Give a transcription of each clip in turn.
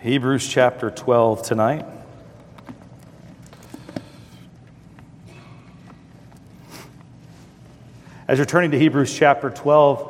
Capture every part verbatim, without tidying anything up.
Hebrews chapter twelve tonight. As you're turning to Hebrews chapter twelve,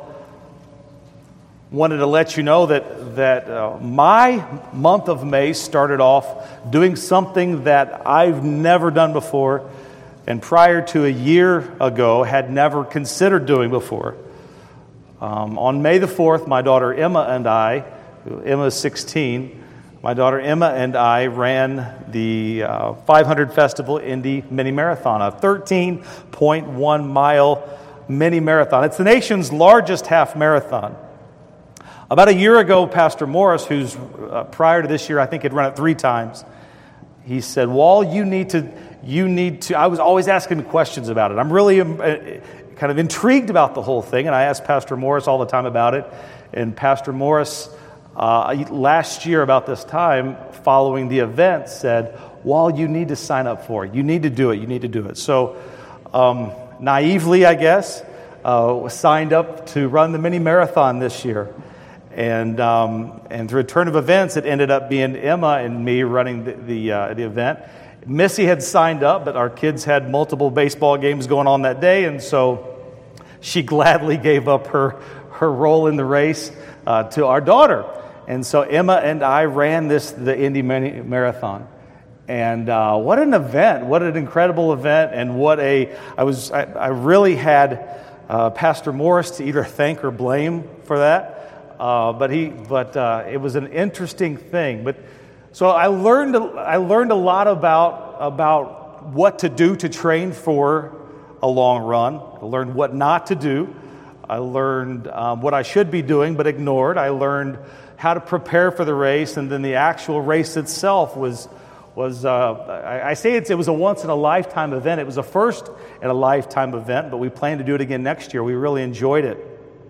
wanted to let you know that, that uh, my month of May started off doing something that I've never done before, and prior to a year ago had never considered doing before. Um, on May the fourth, my daughter Emma and I, Emma is sixteen, my daughter Emma and I ran the uh, five hundred Festival Indy Mini Marathon, a thirteen point one mile mini marathon. It's the nation's largest half marathon. About a year ago, Pastor Morris, who's uh, prior to this year, I think had run it three times, he said, Wall, you need to, you need to, I was always asking him questions about it. I'm really um, uh, kind of intrigued about the whole thing, and I asked Pastor Morris all the time about it, and Pastor Morris, uh, last year about this time, following the event, said, Wall, you need to sign up for it. You need to do it. You need to do it. So, um, naively, I guess, uh, signed up to run the mini marathon this year. And um, and through a turn of events, it ended up being Emma and me running the the, uh, the event. Missy had signed up, but our kids had multiple baseball games going on that day, and so she gladly gave up her, her role in the race uh, to our daughter. And so Emma and I ran this the Indy Mini Marathon. And uh, what an event! What an incredible event! And what a I was I, I really had uh, Pastor Morris to either thank or blame for that. Uh, but he but uh, it was an interesting thing. But so I learned I learned a lot about about what to do to train for a long run. I learned what not to do. I learned um, what I should be doing but ignored. I learned how to prepare for the race, and then the actual race itself was. Was uh, I, I say it's, it was a once-in-a-lifetime event. It was a first-in-a-lifetime event, but we plan to do it again next year. We really enjoyed it.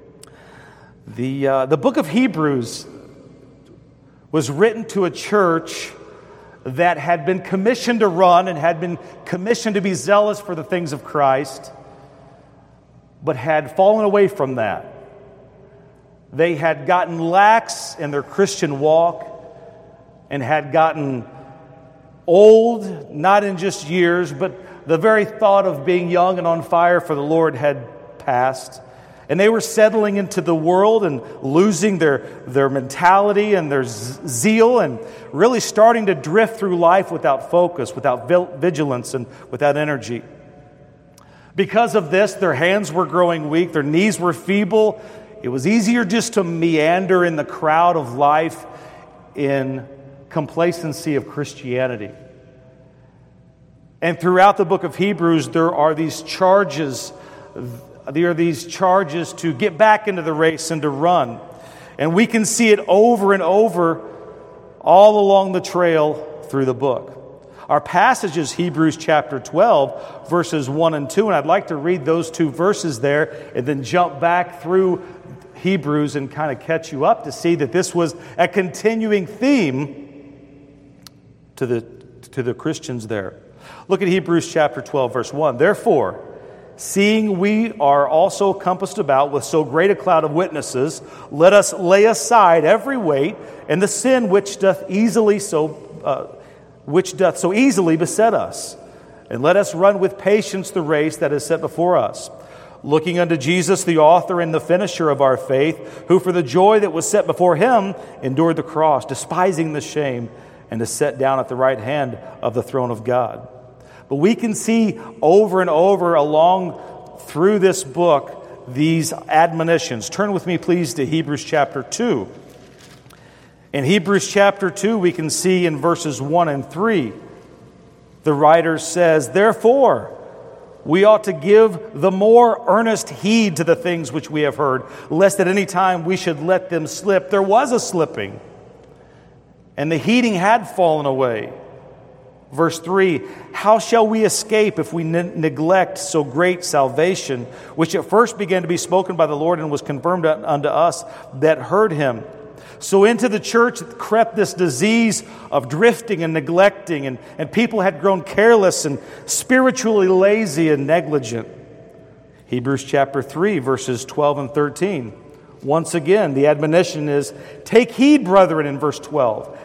The, uh, the book of Hebrews was written to a church that had been commissioned to run and had been commissioned to be zealous for the things of Christ, but had fallen away from that. They had gotten lax in their Christian walk and had gotten old, not in just years, but the very thought of being young and on fire for the Lord had passed. And they were settling into the world and losing their, their mentality and their zeal and really starting to drift through life without focus, without vigilance, and without energy. Because of this, their hands were growing weak, their knees were feeble. It was easier just to meander in the crowd of life in complacency of Christianity. And throughout the book of Hebrews, there are these charges, there are these charges to get back into the race and to run. And we can see it over and over all along the trail through the book. Our passage is Hebrews chapter twelve, verses one and two, and I'd like to read those two verses there and then jump back through Hebrews and kind of catch you up to see that this was a continuing theme to the to the Christians there. Look at Hebrews chapter twelve, verse one. Therefore, seeing we are also compassed about with so great a cloud of witnesses, let us lay aside every weight and the sin which doth easily so uh, which doth so easily beset us, and let us run with patience the race that is set before us, looking unto Jesus, the author and the finisher of our faith, who for the joy that was set before him endured the cross, despising the shame, and is set down at the right hand of the throne of God. But we can see over and over along through this book these admonitions. Turn with me, please, to Hebrews chapter two. In Hebrews chapter two, we can see in verses one and three, the writer says, Therefore, we ought to give the more earnest heed to the things which we have heard, lest at any time we should let them slip. There was a slipping, and the heeding had fallen away. Verse three, how shall we escape if we ne- neglect so great salvation, which at first began to be spoken by the Lord and was confirmed unto us that heard him? So into the church crept this disease of drifting and neglecting, and, and people had grown careless and spiritually lazy and negligent. Hebrews chapter three, verses twelve and thirteen. Once again, the admonition is, take heed, brethren, in verse twelve.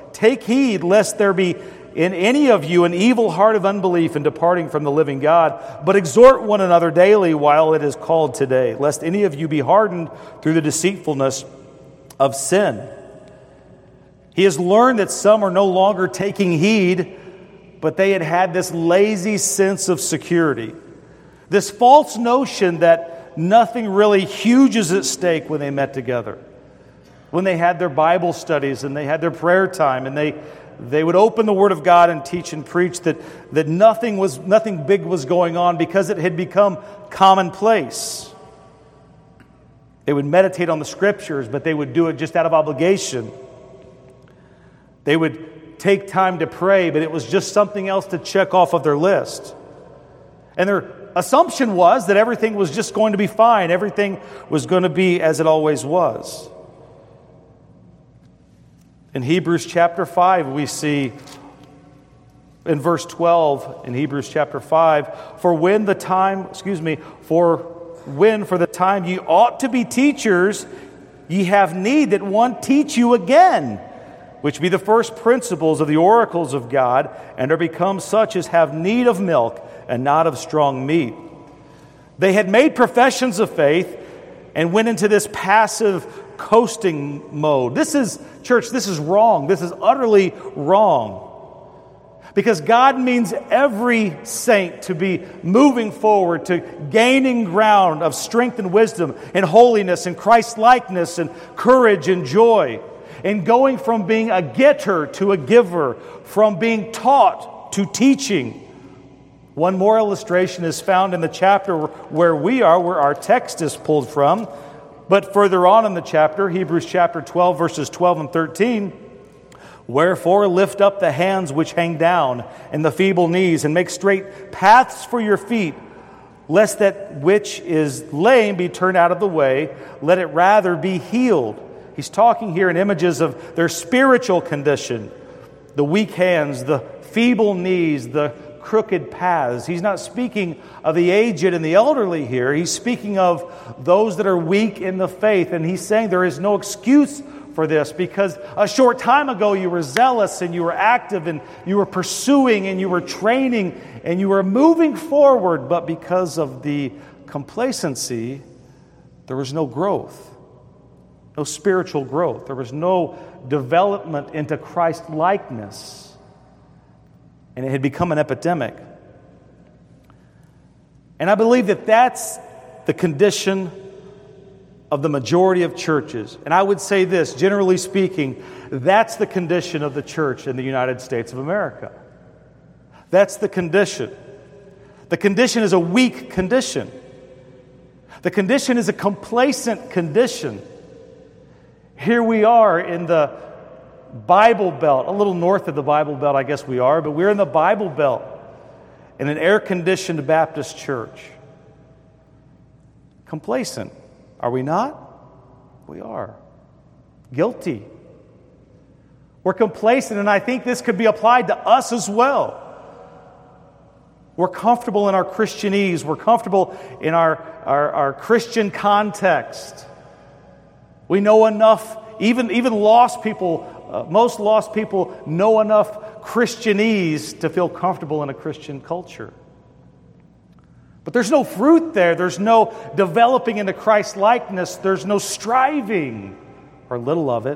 take heed lest there be in any of you an evil heart of unbelief in departing from the living God, but exhort one another daily while it is called today, lest any of you be hardened through the deceitfulness of sin. He has learned that some are no longer taking heed, but they had had this lazy sense of security, this false notion that nothing really huge is at stake when they met together, when they had their Bible studies and they had their prayer time and they They would open the Word of God and teach and preach that, that nothing was nothing big was going on because it had become commonplace. They would meditate on the Scriptures, but they would do it just out of obligation. They would take time to pray, but it was just something else to check off of their list. And their assumption was that everything was just going to be fine. Everything was going to be as it always was. In Hebrews chapter five, we see in verse twelve, in Hebrews chapter five, for when the time, excuse me, for when for the time ye ought to be teachers, ye have need that one teach you again, which be the first principles of the oracles of God, and are become such as have need of milk and not of strong meat. They had made professions of faith and went into this passive coasting mode. This is, church, this is wrong. This is utterly wrong. Because God means every saint to be moving forward, to gaining ground of strength and wisdom and holiness and Christ-likeness and courage and joy. And going from being a getter to a giver, from being taught to teaching. One more illustration is found in the chapter where we are, where our text is pulled from. But further on in the chapter, Hebrews chapter twelve, verses twelve and thirteen, wherefore lift up the hands which hang down and the feeble knees, and make straight paths for your feet, lest that which is lame be turned out of the way, let it rather be healed. He's talking here in images of their spiritual condition, the weak hands, the feeble knees, the crooked paths. He's not speaking of the aged and the elderly here. He's speaking of those that are weak in the faith. And he's saying there is no excuse for this because a short time ago you were zealous and you were active and you were pursuing and you were training and you were moving forward. But because of the complacency, there was no growth, no spiritual growth. There was no development into Christ-likeness. And it had become an epidemic. And I believe that that's the condition of the majority of churches. And I would say this, generally speaking, that's the condition of the church in the United States of America. That's the condition. The condition is a weak condition. The condition is a complacent condition. Here we are in the Bible Belt, a little north of the Bible Belt, I guess we are, but we're in the Bible Belt in an air-conditioned Baptist church. Complacent, are we not? We are. Guilty. We're complacent, and I think this could be applied to us as well. We're comfortable in our Christianese. We're comfortable in our, our, our Christian context. We know enough, even, even lost people, Uh, most lost people know enough Christianese to feel comfortable in a Christian culture. But there's no fruit there. There's no developing into Christ-likeness. There's no striving, or little of it.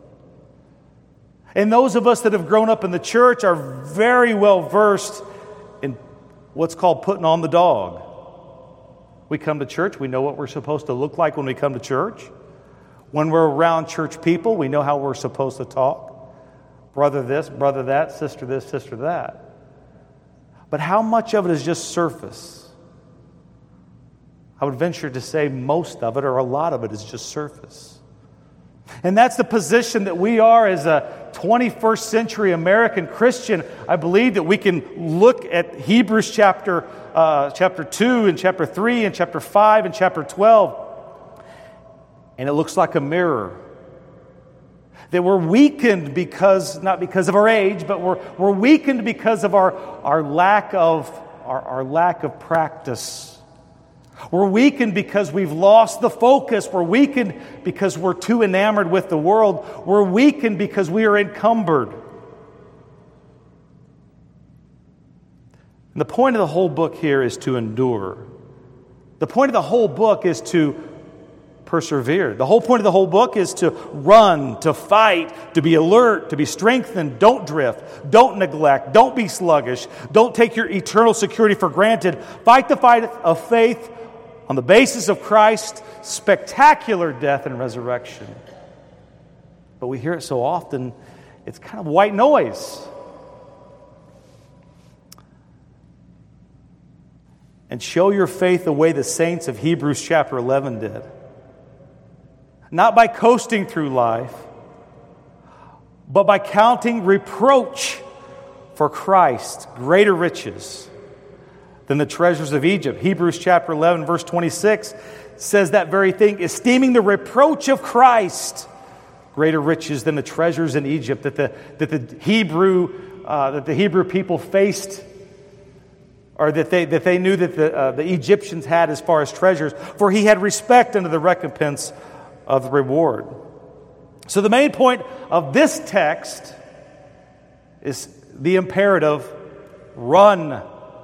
And those of us that have grown up in the church are very well versed in what's called putting on the dog. We come to church. We know what we're supposed to look like when we come to church. When we're around church people, we know how we're supposed to talk. Brother this, brother that, sister this, sister that. But how much of it is just surface? I would venture to say most of it, or a lot of it, is just surface. And that's the position that we are as a twenty-first century American Christian. I believe that we can look at Hebrews chapter, uh, chapter two and chapter three and chapter five and chapter twelve. And it looks like a mirror. That we're weakened because, not because of our age, but we're, we're weakened because of our, our lack of our, our lack of practice. We're weakened because we've lost the focus. We're weakened because we're too enamored with the world. We're weakened because we are encumbered. And the point of the whole book here is to endure. The point of the whole book is to persevere. The whole point of the whole book is to run, to fight, to be alert, to be strengthened. Don't drift. Don't neglect. Don't be sluggish. Don't take your eternal security for granted. Fight the fight of faith on the basis of Christ's spectacular death and resurrection. But we hear it so often, it's kind of white noise. And show your faith the way the saints of Hebrews chapter eleven did. Not by coasting through life, but by counting reproach for Christ greater riches than the treasures of Egypt. Hebrews chapter eleven, verse twenty-six says that very thing, esteeming the reproach of Christ greater riches than the treasures in Egypt that the that the Hebrew uh, that the Hebrew people faced, or that they that they knew that the uh, the Egyptians had as far as treasures. For he had respect unto the recompense of the reward. So the main point of this text is the imperative: run.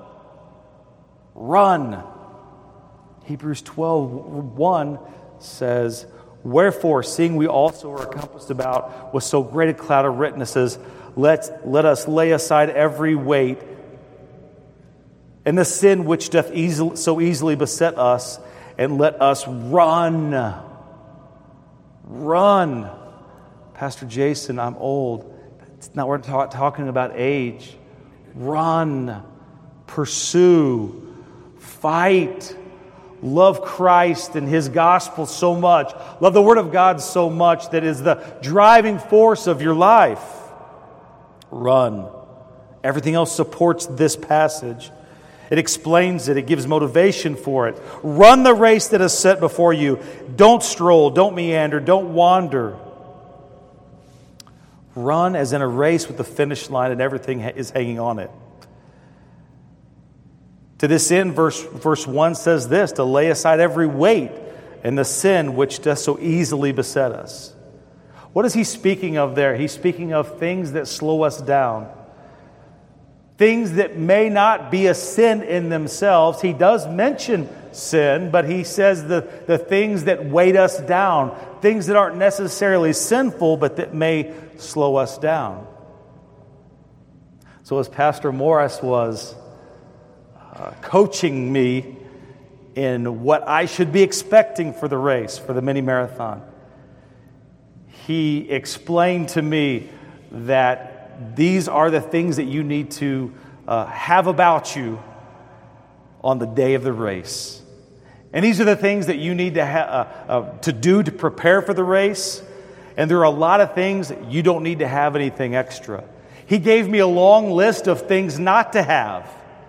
Run. Hebrews twelve one says, wherefore, seeing we also are encompassed about with so great a cloud of witnesses, let, let us lay aside every weight and the sin which doth easily, so easily beset us, and let us run. Run. Pastor Jason, I'm old. It's not, we're ta- talking about age. Run. Pursue. Fight. Love Christ and His gospel so much. Love the Word of God so much that is the driving force of your life. Run. Everything else supports this passage. It explains it. It gives motivation for it. Run the race that is set before you. Don't stroll. Don't meander. Don't wander. Run as in a race with the finish line and everything is hanging on it. To this end, verse, verse one says this, to lay aside every weight and the sin which doth so easily beset us. What is he speaking of there? He's speaking of things that slow us down. Things that may not be a sin in themselves. He does mention sin, but he says the, the things that weight us down. Things that aren't necessarily sinful, but that may slow us down. So as Pastor Morris was uh, coaching me in what I should be expecting for the race, for the mini marathon, he explained to me that these are the things that you need to uh, have about you on the day of the race. And these are the things that you need to, ha- uh, uh, to do to prepare for the race. And there are a lot of things that you don't need to have anything extra. He gave me a long list of things not to have.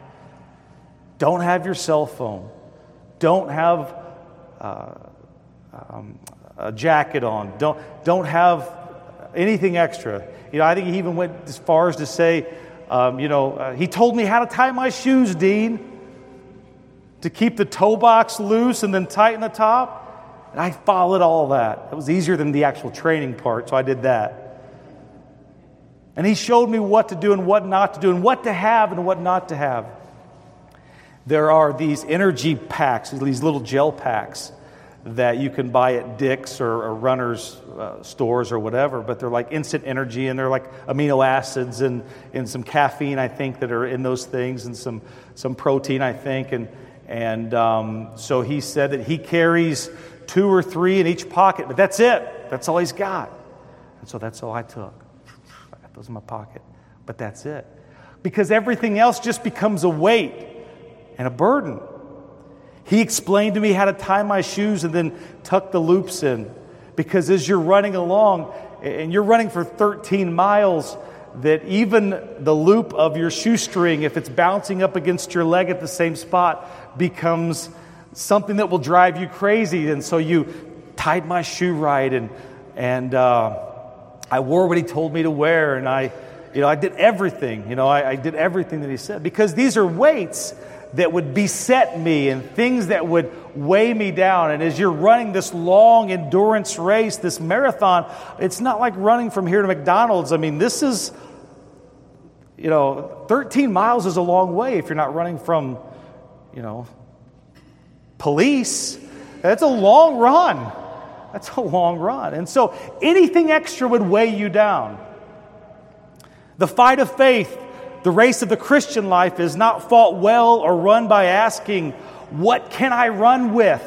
Don't have your cell phone. Don't have uh, um, a jacket on. Don't, don't have anything extra. You know, I think he even went as far as to say, um, you know, uh, he told me how to tie my shoes, Dean, to keep the toe box loose and then tighten the top. And I followed all that. It was easier than the actual training part, so I did that. And he showed me what to do and what not to do and what to have and what not to have. There are these energy packs, these little gel packs that you can buy at Dick's or, or Runner's uh, stores or whatever, but they're like instant energy, and they're like amino acids and, and some caffeine, I think, that are in those things, and some some protein, I think. And and um, so he said that he carries two or three in each pocket, but that's it. That's all he's got. And so that's all I took. I got those in my pocket, but that's it. Because everything else just becomes a weight and a burden. He explained to me how to tie my shoes and then tuck the loops in. Because as you're running along, and you're running for thirteen miles, that even the loop of your shoestring, if it's bouncing up against your leg at the same spot, becomes something that will drive you crazy. And so you tied my shoe right, and and uh, I wore what he told me to wear, and I, you know, I did everything. You know, I, I did everything that he said, because these are weights that would beset me and things that would weigh me down. And as you're running this long endurance race, this marathon, it's not like running from here to McDonald's. I mean, this is You know, thirteen miles is a long way if you're not running from, you know, police. That's a long run. That's a long run. And so anything extra would weigh you down. The fight of faith, the race of the Christian life, is not fought well or run by asking, what can I run with?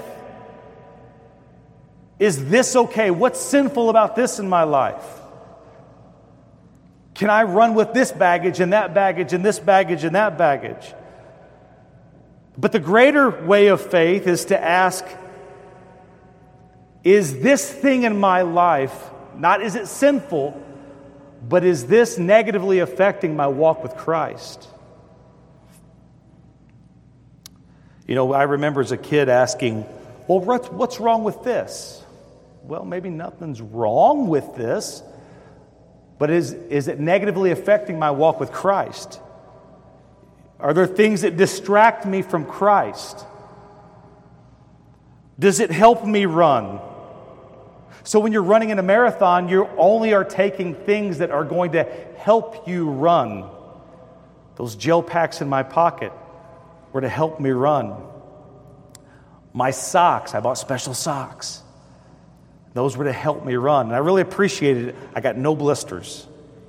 Is this okay? What's sinful about this in my life? Can I run with this baggage and that baggage and this baggage and that baggage? But the greater way of faith is to ask, is this thing in my life, not is it sinful, but is this negatively affecting my walk with Christ? You know, I remember as a kid asking, well, what's, what's wrong with this? Well, maybe nothing's wrong with this, but is, is it negatively affecting my walk with Christ? Are there things that distract me from Christ? Does it help me run? So when you're running in a marathon, you only are taking things that are going to help you run. Those gel packs in my pocket were to help me run. My socks, I bought special socks. Those were to help me run. And I really appreciated it. I got no blisters.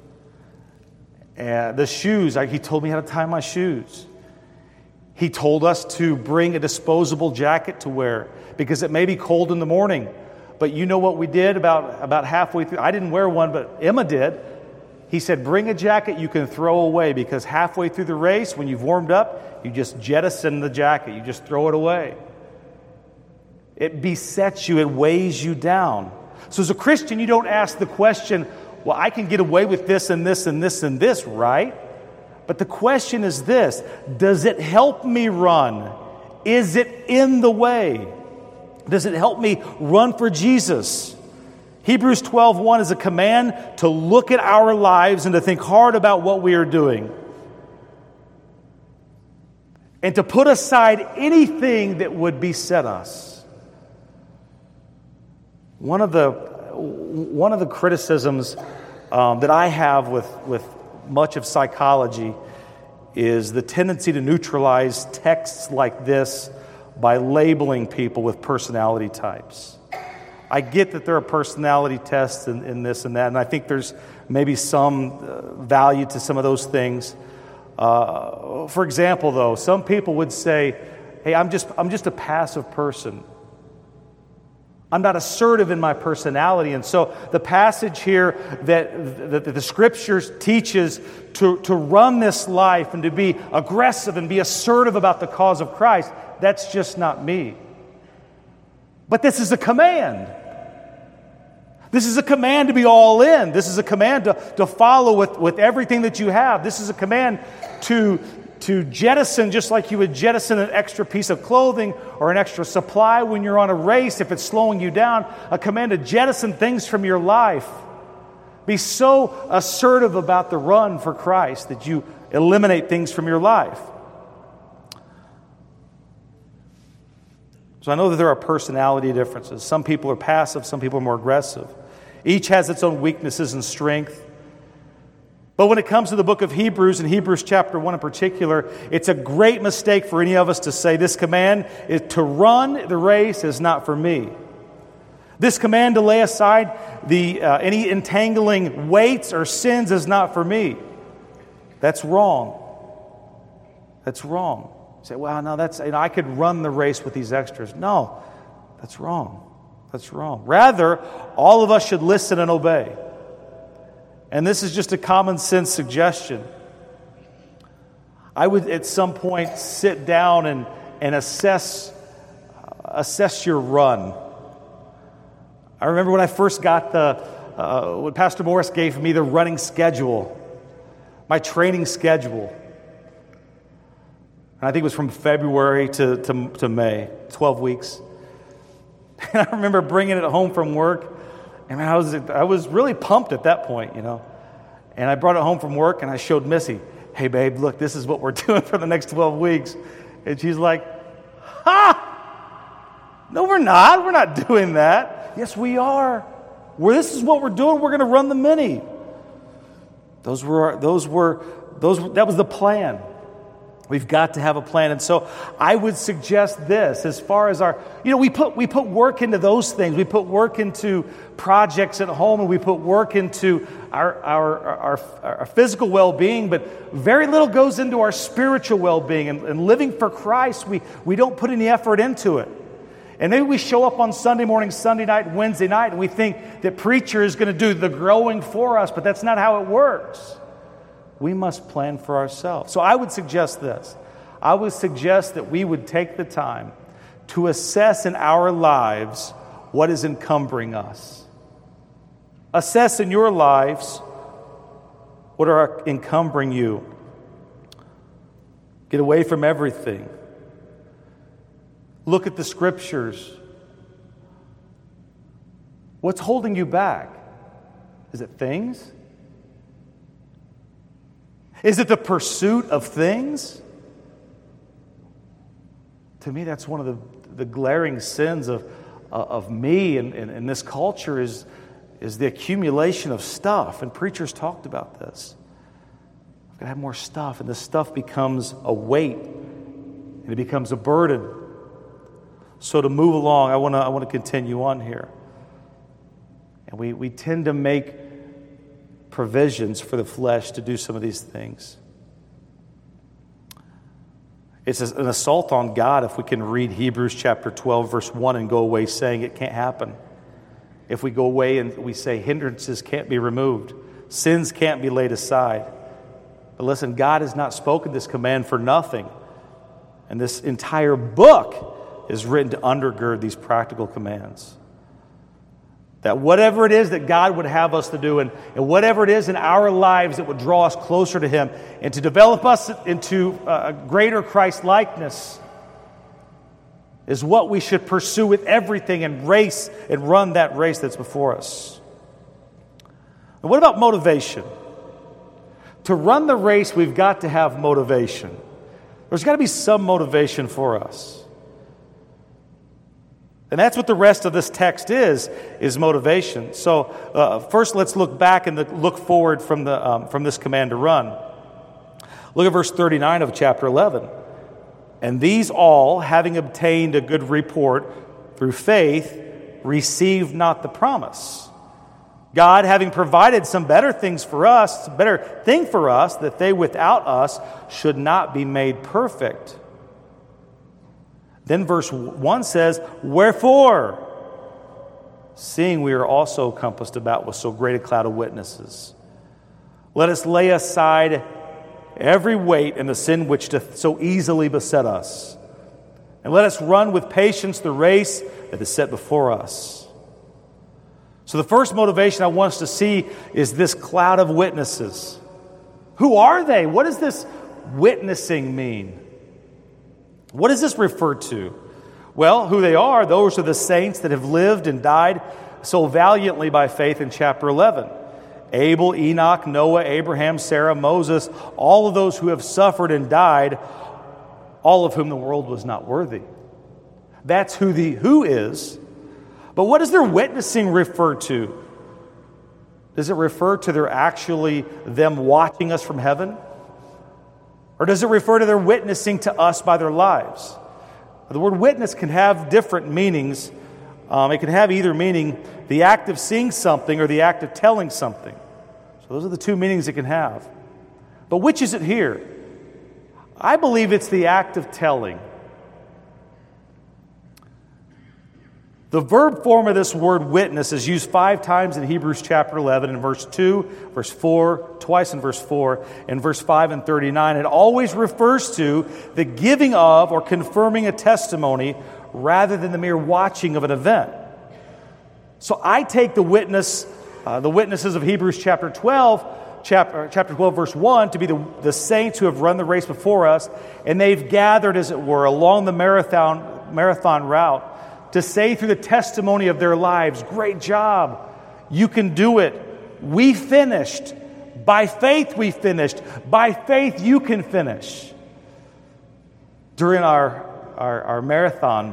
And the shoes, I, he told me how to tie my shoes. He told us to bring a disposable jacket to wear because it may be cold in the morning. But you know what we did about, about halfway through? I didn't wear one, but Emma did. He said, bring a jacket you can throw away because halfway through the race, when you've warmed up, you just jettison the jacket. You just throw it away. It besets you. It weighs you down. So as a Christian, you don't ask the question, well, I can get away with this and this and this and this, right? But the question is this: does it help me run? Is it in the way? Does it help me run for Jesus? Hebrews twelve one is a command to look at our lives and to think hard about what we are doing. And to put aside anything that would beset us. One of the one of the criticisms um, that I have with, with much of psychology is the tendency to neutralize texts like this by labeling people with personality types. I get that there are personality tests in, in this and that, and I think there's maybe some uh, value to some of those things. Uh, for example, though, some people would say, hey, I'm just I'm just a passive person. I'm not assertive in my personality. And so the passage here that, that the Scriptures teaches to, to run this life and to be aggressive and be assertive about the cause of Christ, that's just not me. But this is a command. This is a command to be all in. This is a command to, to follow with, with everything that you have. This is a command to to jettison, just like you would jettison an extra piece of clothing or an extra supply when you're on a race if it's slowing you down. A command to jettison things from your life. Be so assertive about the run for Christ that you eliminate things from your life. So I know that there are personality differences. Some people are passive, some people are more aggressive. Each has its own weaknesses and strength. But when it comes to the book of Hebrews, and Hebrews chapter one in particular, it's a great mistake for any of us to say this command is to run the race is not for me. This command to lay aside the uh, any entangling weights or sins is not for me. That's wrong. That's wrong. You say, well, no, that's you know, I could run the race with these extras. No, that's wrong. That's wrong. Rather, all of us should listen and obey. And this is just a common sense suggestion. I would at some point sit down and, and assess, assess your run. I remember when I first got the, uh, when Pastor Morris gave me the running schedule, my training schedule. And I think it was from February to, to, to May, twelve weeks. And I remember bringing it home from work. And I was I was really pumped at that point, you know. And I brought it home from work and I showed Missy, hey, babe, look, this is what we're doing for the next twelve weeks. And she's like, ha! No, we're not. We're not doing that. Yes, we are. Well, this is what we're doing. We're going to run the mini. Those were those were those that was the plan. We've got to have a plan. And so I would suggest this as far as our, you know, we put we put work into those things. We put work into projects at home, and we put work into our our our, our physical well-being, but very little goes into our spiritual well-being. And, and living for Christ, we, we don't put any effort into it. And maybe we show up on Sunday morning, Sunday night, Wednesday night, and we think that preacher is going to do the growing for us, but that's not how it works. We must plan for ourselves. So I would suggest this. I would suggest that we would take the time to assess in our lives what is encumbering us. Assess in your lives what are encumbering you. Get away from everything. Look at the Scriptures. What's holding you back? Is it things? Is it the pursuit of things? To me, that's one of the, the glaring sins of, uh, of me and, and, and this culture is, is the accumulation of stuff. And preachers talked about this. I've got to have more stuff, and this stuff becomes a weight, and it becomes a burden. So to move along, I want to I want to continue on here. And we, we tend to make provisions for the flesh to do some of these things. It's an assault on God if we can read Hebrews chapter twelve, verse one and go away saying it can't happen. If we go away and we say hindrances can't be removed, sins can't be laid aside. But listen, God has not spoken this command for nothing. And this entire book is written to undergird these practical commands. That whatever it is that God would have us to do, and, and whatever it is in our lives that would draw us closer to Him and to develop us into a greater Christ-likeness, is what we should pursue with everything and race and run that race that's before us. And what about motivation? To run the race, we've got to have motivation. There's got to be some motivation for us. And that's what the rest of this text is, is motivation. So uh, first let's look back and look forward from the um, from this command to run. Look at verse thirty-nine of chapter eleven. And these all, having obtained a good report through faith, received not the promise. God, having provided some better things for us, a better thing for us, that they without us should not be made perfect. Then verse one says, wherefore, seeing we are also compassed about with so great a cloud of witnesses, let us lay aside every weight and the sin which doth so easily beset us, and let us run with patience the race that is set before us. So the first motivation I want us to see is this cloud of witnesses. Who are they? What does this witnessing mean? What does this refer to? Well, who they are, those are the saints that have lived and died so valiantly by faith in chapter eleven. Abel, Enoch, Noah, Abraham, Sarah, Moses, all of those who have suffered and died, all of whom the world was not worthy. That's who the who is. But what does their witnessing refer to? Does it refer to their actually them watching us from heaven? Or does it refer to their witnessing to us by their lives? The word witness can have different meanings. Um, it can have either meaning the act of seeing something or the act of telling something. So those are the two meanings it can have. But which is it here? I believe it's the act of telling. The verb form of this word witness is used five times in Hebrews chapter eleven, in verse two, verse four, twice in verse four, and verse five and thirty-nine. It always refers to the giving of or confirming a testimony rather than the mere watching of an event. So I take the witness, uh, the witnesses of Hebrews chapter twelve, chapter, chapter twelve, verse one, to be the, the saints who have run the race before us, and they've gathered, as it were, along the marathon marathon route, to say through the testimony of their lives, great job, you can do it, we finished, by faith we finished, by faith you can finish. During our, our, our marathon,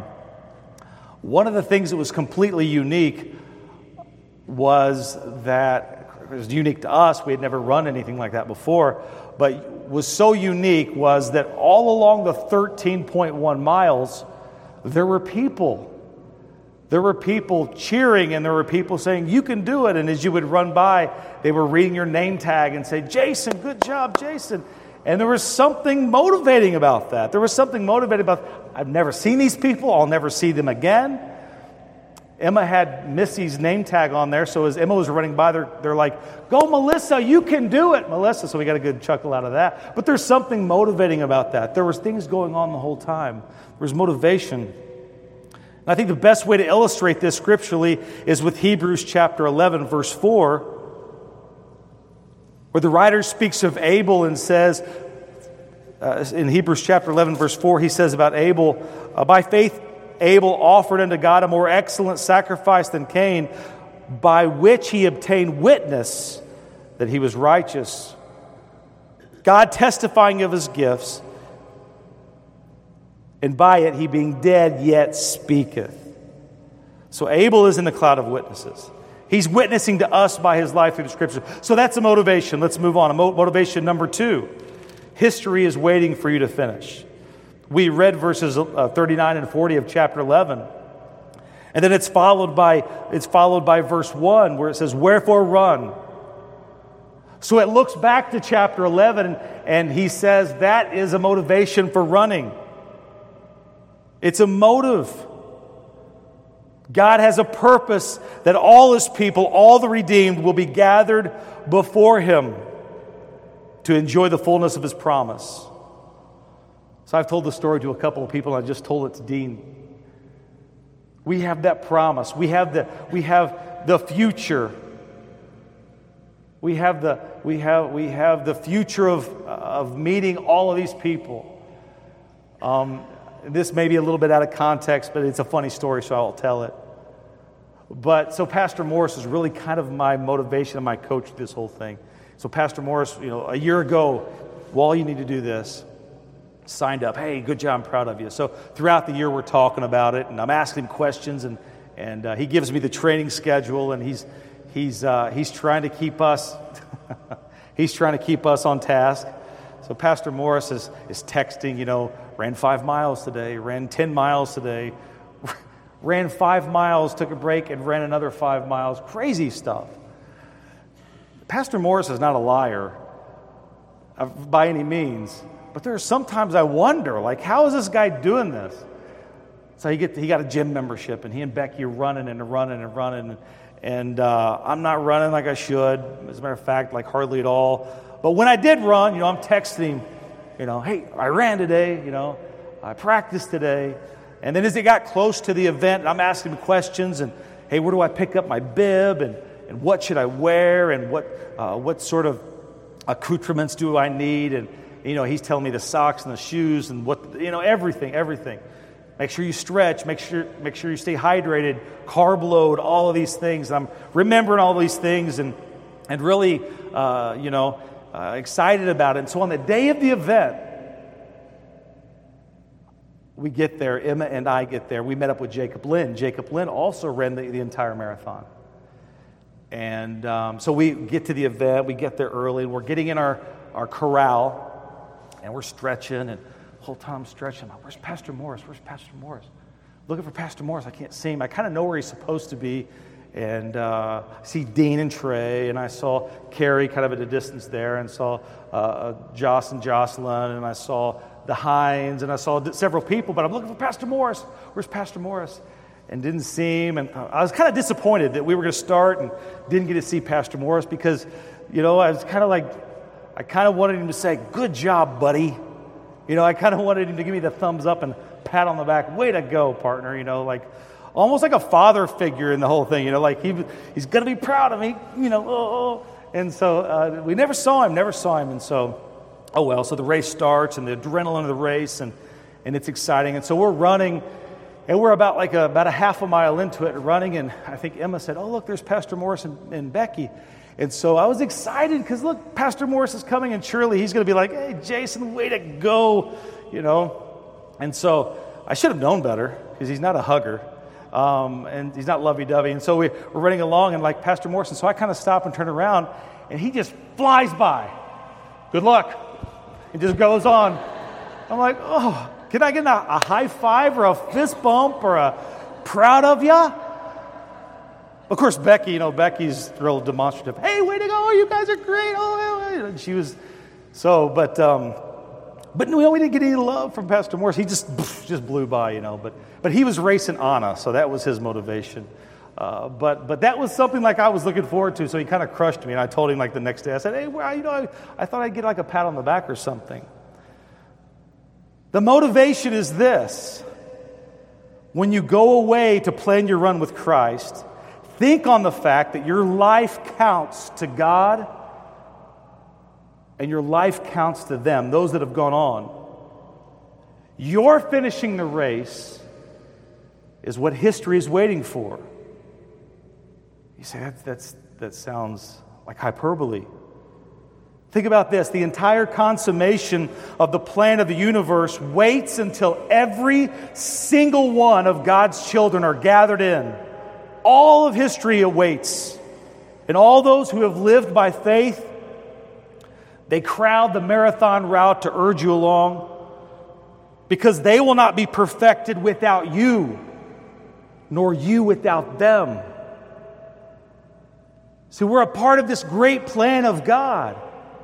one of the things that was completely unique was that it was unique to us. We had never run anything like that before. But was so unique was that all along the thirteen point one miles, there were people. There were people cheering, and there were people saying, you can do it. And as you would run by, they were reading your name tag and say, Jason, good job, Jason. And there was something motivating about that. There was something motivating about, I've never seen these people. I'll never see them again. Emma had Missy's name tag on there, so as Emma was running by, they're, they're like, go, Melissa, you can do it, Melissa. So we got a good chuckle out of that. But there's something motivating about that. There was things going on the whole time. There was motivation. And I think the best way to illustrate this scripturally is with Hebrews chapter eleven, verse four, where the writer speaks of Abel and says, uh, in Hebrews chapter eleven, verse four, he says about Abel, uh, by faith Abel offered unto God a more excellent sacrifice than Cain, by which he obtained witness that he was righteous, God testifying of his gifts, and by it he being dead yet speaketh. So Abel is in the cloud of witnesses. He's witnessing to us by his life through the Scripture. So that's a motivation. Let's move on. Motivation number two. History is waiting for you to finish. We read verses thirty-nine and forty of chapter eleven. And then it's followed by it's followed by verse one, where it says, wherefore run. So it looks back to chapter eleven, and he says that is a motivation for running. It's a motive. God has a purpose that all his people, all the redeemed, will be gathered before him to enjoy the fullness of his promise. So I've told the story to a couple of people, and I just told it to Dean. We have that promise. We have the we have the future. We have the we have we have the future of of meeting all of these people. Um, this may be a little bit out of context, but it's a funny story, so I'll tell it. But so Pastor Morris is really kind of my motivation and my coach to this whole thing. So Pastor Morris, you know, a year ago, well, all you need to do this. Signed up. Hey, good job. I'm proud of you. So throughout the year, we're talking about it, and I'm asking him questions, and and uh, he gives me the training schedule, and he's he's uh, he's trying to keep us he's trying to keep us on task. So Pastor Morris is is texting. You know, ran five miles today, ran ten miles today, ran five miles, took a break, and ran another five miles. Crazy stuff. Pastor Morris is not a liar uh, by any means. But there's sometimes I wonder, like, how is this guy doing this? So he get he got a gym membership, and he and Becky are running and running and running, and, and uh, I'm not running like I should. As a matter of fact, like hardly at all. But when I did run, you know, I'm texting him, you know, hey, I ran today, you know, I practiced today. And then as it got close to the event, I'm asking him questions, and hey, where do I pick up my bib, and, and what should I wear, and what uh, what sort of accoutrements do I need, and you know, he's telling me the socks and the shoes and what, you know, everything, everything. Make sure you stretch. Make sure, make sure you stay hydrated. Carb load. All of these things. I'm remembering all these things and and really, uh, you know, uh, excited about it. And so on the day of the event, we get there. Emma and I get there. We met up with Jacob Lynn. Jacob Lynn also ran the, the entire marathon. And um, so we get to the event. We get there early, and we're getting in our our corral. And we're stretching, and the whole time I'm stretching, I'm like, where's Pastor Morris? Where's Pastor Morris? Looking for Pastor Morris. I can't see him. I kind of know where he's supposed to be. And uh, I see Dean and Trey, and I saw Carrie kind of at a distance there, and saw uh, Joss and Jocelyn, and I saw the Hines, and I saw several people. But I'm looking for Pastor Morris. Where's Pastor Morris? And didn't see him. And I was kind of disappointed that we were going to start and didn't get to see Pastor Morris because, you know, I was kind of like, I kind of wanted him to say, good job, buddy. You know, I kind of wanted him to give me the thumbs up and pat on the back. Way to go, partner. You know, like almost like a father figure in the whole thing. You know, like he he's going to be proud of me. You know, oh, oh. And so uh, we never saw him, never saw him. And so, oh well, so the race starts and the adrenaline of the race, and, and it's exciting. And so we're running, and we're about like a, about a half a mile into it running. And I think Emma said, oh, look, there's Pastor Morris and, and Becky. And so I was excited because, look, Pastor Morris is coming, and surely he's going to be like, hey, Jason, way to go, you know. And so I should have known better because he's not a hugger. Um, and he's not lovey-dovey. And so we, we're running along, and like Pastor Morrison, so I kind of stop and turn around, and he just flies by. Good luck. It just goes on. I'm like, oh, can I get a, a high five or a fist bump or a proud of ya? Of course, Becky, you know, Becky's real demonstrative. Hey, way to go! You guys are great. Oh, and she was so, but um, but no, we didn't get any love from Pastor Morris. He just just blew by, you know. But but he was racing Anna, so that was his motivation. Uh, but but that was something like I was looking forward to. So he kind of crushed me, and I told him like the next day. I said, hey, well, you know, I, I thought I'd get like a pat on the back or something. The motivation is this: when you go away to plan your run with Christ, think on the fact that your life counts to God and your life counts to them, those that have gone on. Your finishing the race is what history is waiting for. You say, that, that's, that sounds like hyperbole. Think about this. The entire consummation of the plan of the universe waits until every single one of God's children are gathered in. All of history awaits. And all those who have lived by faith, they crowd the marathon route to urge you along, because they will not be perfected without you, nor you without them. So we're a part of this great plan of God.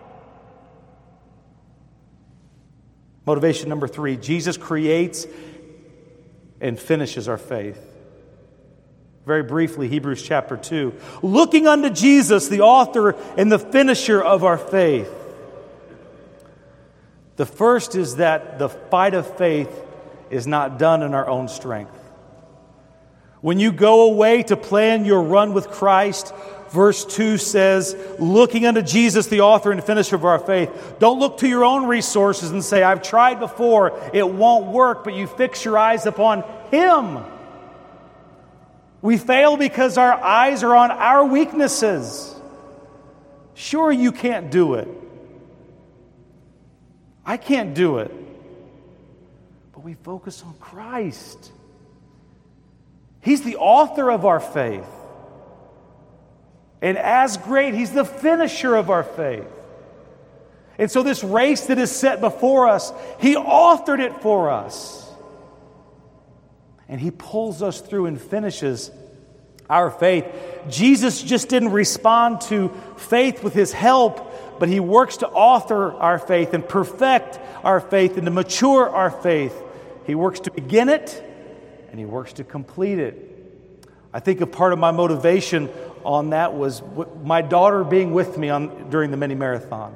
Motivation number three, Jesus creates and finishes our faith. Very briefly, Hebrews chapter two. Looking unto Jesus, the author and the finisher of our faith. The first is that the fight of faith is not done in our own strength. When you go away to plan your run with Christ, verse two says, looking unto Jesus, the author and finisher of our faith. Don't look to your own resources and say, I've tried before, it won't work, but you fix your eyes upon Him. We fail because our eyes are on our weaknesses. Sure, you can't do it. I can't do it. But we focus on Christ. He's the author of our faith. And as great, He's the finisher of our faith. And so this race that is set before us, He authored it for us. And He pulls us through and finishes our faith. Jesus just didn't respond to faith with His help, but He works to author our faith and perfect our faith and to mature our faith. He works to begin it and He works to complete it. I think a part of my motivation on that was my daughter being with me on during the mini marathon.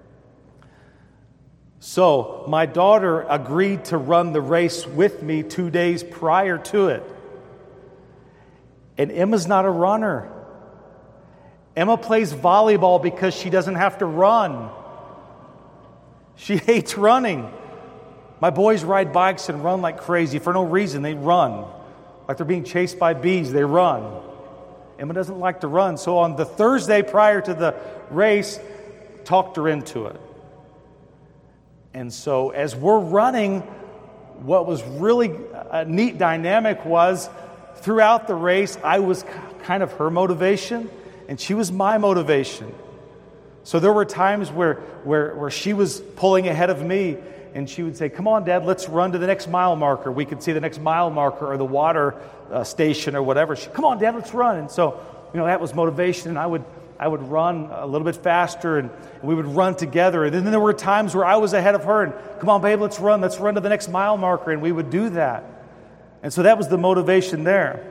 So my daughter agreed to run the race with me two days prior to it. And Emma's not a runner. Emma plays volleyball because she doesn't have to run. She hates running. My boys ride bikes and run like crazy for no reason. They run. Like they're being chased by bees, they run. Emma doesn't like to run. So on the Thursday prior to the race, talked her into it. And so as we're running, what was really a neat dynamic was throughout the race, I was kind of her motivation, and she was my motivation. So there were times where, where, where she was pulling ahead of me, and she would say, come on, Dad, let's run to the next mile marker. We could see the next mile marker or the water uh, station or whatever. She, come on, Dad, let's run. And so, you know, that was motivation, and I would I would run a little bit faster, and, and we would run together. And then there were times where I was ahead of her, and come on, babe, let's run. Let's run to the next mile marker, and we would do that. And so that was the motivation there.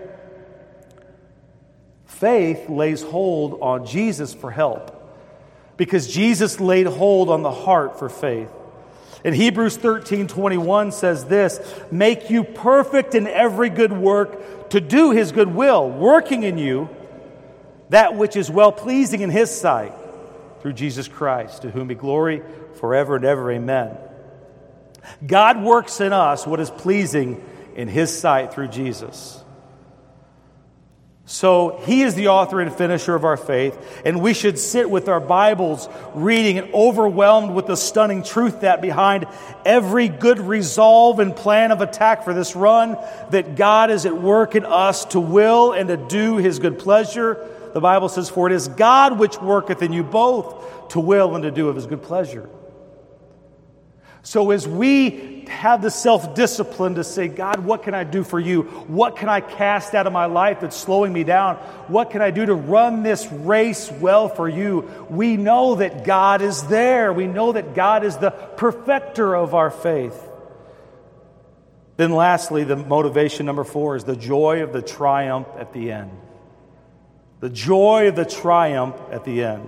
Faith lays hold on Jesus for help, because Jesus laid hold on the heart for faith. In Hebrews thirteen twenty-one says this, make you perfect in every good work to do His good will, working in you that which is well-pleasing in His sight, through Jesus Christ, to whom be glory forever and ever. Amen. God works in us what is pleasing in His sight through Jesus. So he is the author and finisher of our faith, and we should sit with our Bibles reading and overwhelmed with the stunning truth that behind every good resolve and plan of attack for this run, that God is at work in us to will and to do his good pleasure. The Bible says, for it is God which worketh in you both to will and to do of his good pleasure. So as we have the self-discipline to say, God, what can I do for you? What can I cast out of my life that's slowing me down? What can I do to run this race well for you? We know that God is there. We know that God is the perfecter of our faith. Then lastly, the motivation number four is the joy of the triumph at the end. The joy of the triumph at the end.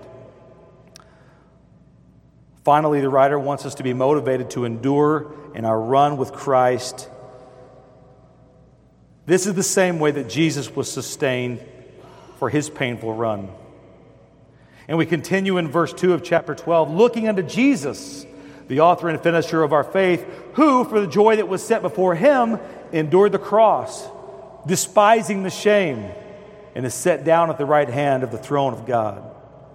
Finally, the writer wants us to be motivated to endure in our run with Christ. This is the same way that Jesus was sustained for his painful run. And we continue in verse two of chapter twelve, looking unto Jesus, the author and finisher of our faith, who, for the joy that was set before him, endured the cross, despising the shame, and is set down at the right hand of the throne of God.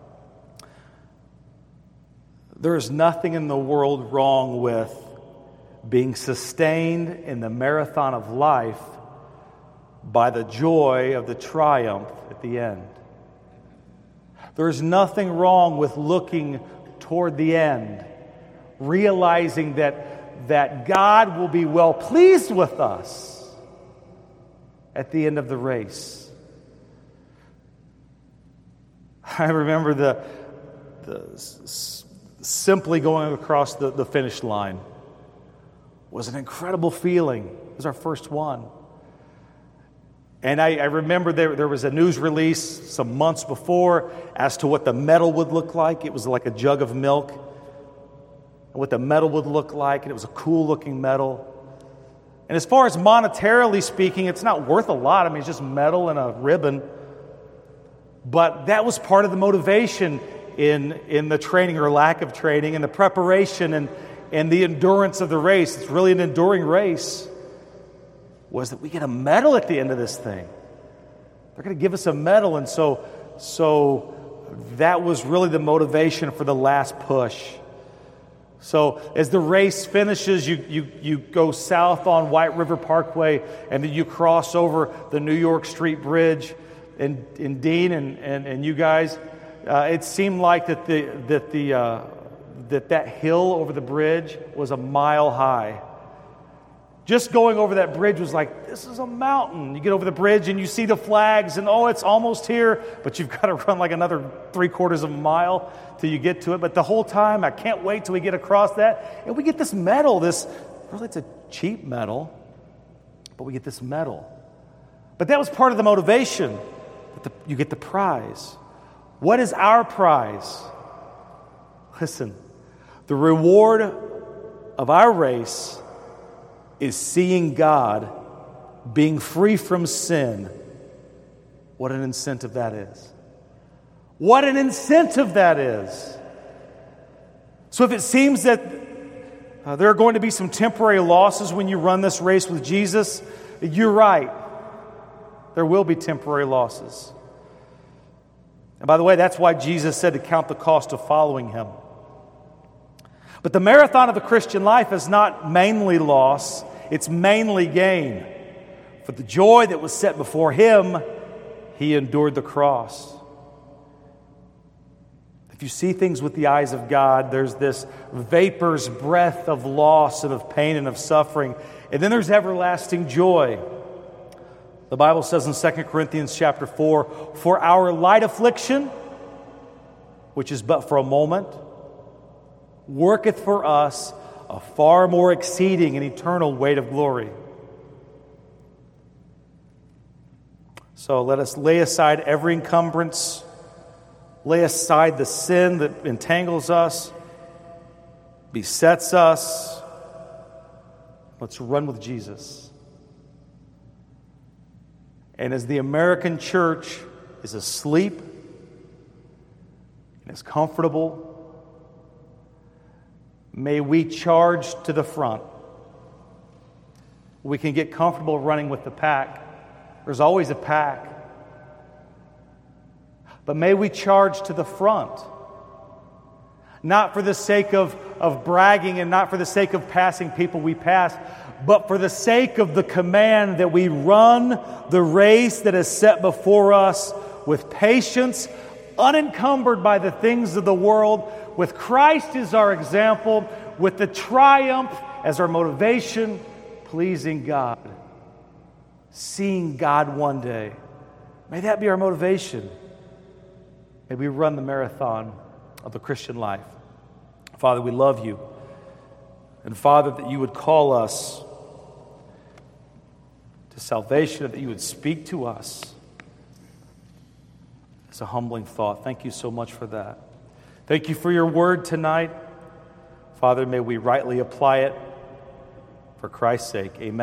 There is nothing in the world wrong with being sustained in the marathon of life by the joy of the triumph at the end. There is nothing wrong with looking toward the end, realizing that, that God will be well pleased with us at the end of the race. I remember the, the simply going across the, the finish line was an incredible feeling. It was our first one. And I, I remember there, there was a news release some months before as to what the medal would look like. It was like a jug of milk. And what the medal would look like. And it was a cool-looking medal. And as far as monetarily speaking, it's not worth a lot. I mean, it's just metal and a ribbon. But that was part of the motivation in, in the training or lack of training and the preparation and, and the endurance of the race. It's really an enduring race. Was that we get a medal at the end of this thing. They're going to give us a medal. And so, so that was really the motivation for the last push. So as the race finishes, you, you, you go south on White River Parkway, and then you cross over the New York Street Bridge. And, and Dean and, and, and you guys, uh, it seemed like that the that the uh, that that hill over the bridge was a mile high. Just going over that bridge was like, this is a mountain. You get over the bridge and you see the flags and, oh, it's almost here. But you've got to run like another three quarters of a mile till you get to it. But the whole time, I can't wait till we get across that. And we get this medal, this, really it's a cheap medal, but we get this medal. But that was part of the motivation, that the, you get the prize. What is our prize? Listen, the reward of our race is seeing God being free from sin. What an incentive that is. What an incentive that is. So if it seems that uh, there are going to be some temporary losses when you run this race with Jesus, you're right. There will be temporary losses. And by the way, that's why Jesus said to count the cost of following him. But the marathon of the Christian life is not mainly loss, it's mainly gain. For the joy that was set before him, he endured the cross. If you see things with the eyes of God, there's this vapor's breath of loss and of pain and of suffering. And then there's everlasting joy. The Bible says in Second Corinthians chapter four, for our light affliction, which is but for a moment, worketh for us a far more exceeding and eternal weight of glory. So let us lay aside every encumbrance, lay aside the sin that entangles us, besets us. Let's run with Jesus. And as the American church is asleep and is comfortable, may we charge to the front. We can get comfortable running with the pack. There's always a pack. but may we charge to the front. Not for the sake of, of bragging and not for the sake of passing people we pass, but for the sake of the command that we run the race that is set before us with patience, unencumbered by the things of the world, with Christ as our example, with the triumph as our motivation, pleasing God, seeing God one day. May that be our motivation. May we run the marathon of the Christian life. Father, we love you. And Father, that you would call us to salvation, that you would speak to us. It's a humbling thought. Thank you so much for that. Thank you for your word tonight. Father, may we rightly apply it for Christ's sake. Amen.